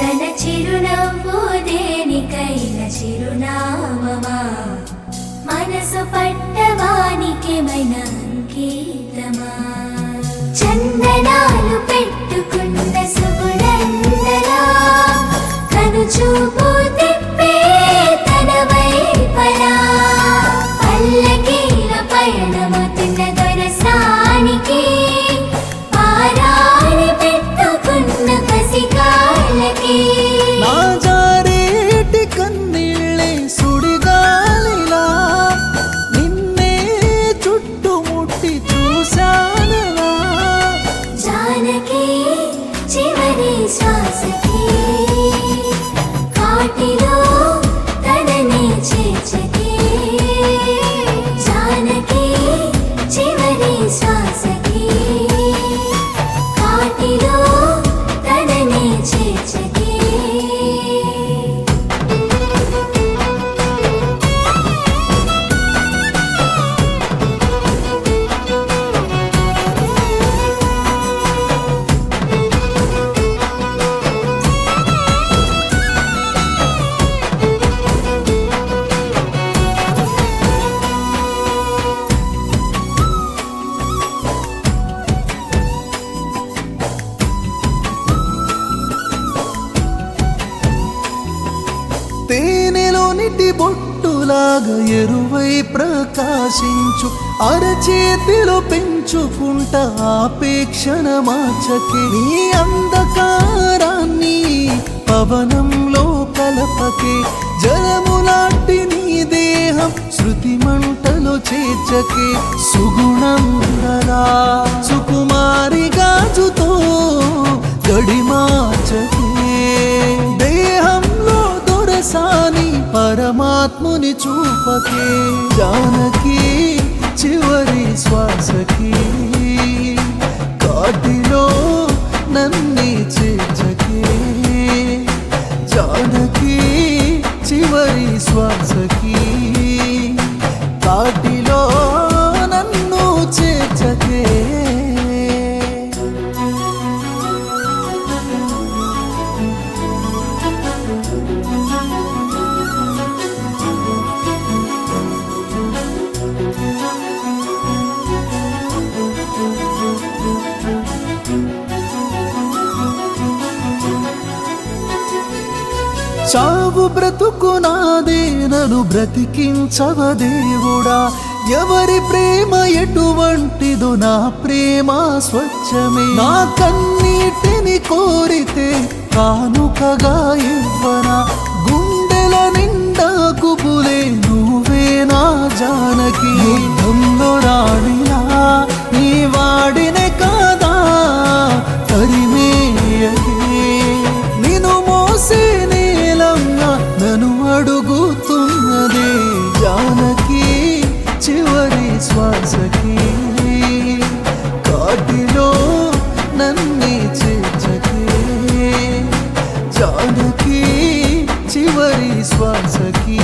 తన చిరునవ్వు దేనికైన చిరునామమా మనసు పట్టవానికేమైనా అంకితమా చందనాలు పెట్టుకున్న సుగుణందలా కనుచూపు తిప్పే తన వైపలా పల్లకీల పయనమవుతున్న దొరసానికి పారాని పెట్టుకున్న కసికాలకి నా జారేటి కన్నీళ్ళే సుడిగాలిలా నిన్నే చుట్టుముట్టి చూశానలా జానకి చివరి శ్వాసకి కాటిలో తనని చేర్చకి జానకి చివరి శ్వాసకి కాటిలో తనని చేర్చకి తేనెలోనిటి బొట్టులాగా ఎరువై ప్రకాశించు అరచేతిలో పెంచుకుంటా ఆపేక్షణ మార్చకే నీ అంధకారాన్ని పవనంలో కలపకే జలములాంటి నీ దేహం శృతి మంటలో చేర్చకే సుగుణం గలా సుకుమారి గాజుతో గడి మార్చకే దేహంలో దొరసాని పరమాత్ముని చూపకే జానకి చివరి శ్వాసకి కాటిలో నన్ను చేర్చకే జానకి చివరి శ్వాసకి కాటిలో నన్ను చేర్చకే చావు బ్రతుకు నాదే నన్ను బ్రతికించవ దేవుడా ఎవరి ప్రేమ ఎటువంటిదో నా ప్రేమ స్వచ్ఛమే నా కన్నీటిని కోరితే కానుకగా ఇవ్వనా గుండెల నిండా కుబులే నువ్వే నా జానకి యుద్ధంలో రాణిలా నీ వాడినే కాదా తరిమేయకే నిన్ను మోసే నన్ను అడుగుతున్నదే జానకి చివరి శ్వాసకి కాటిలో నన్ను చేర్చకే జానకి చివరి శ్వాసకి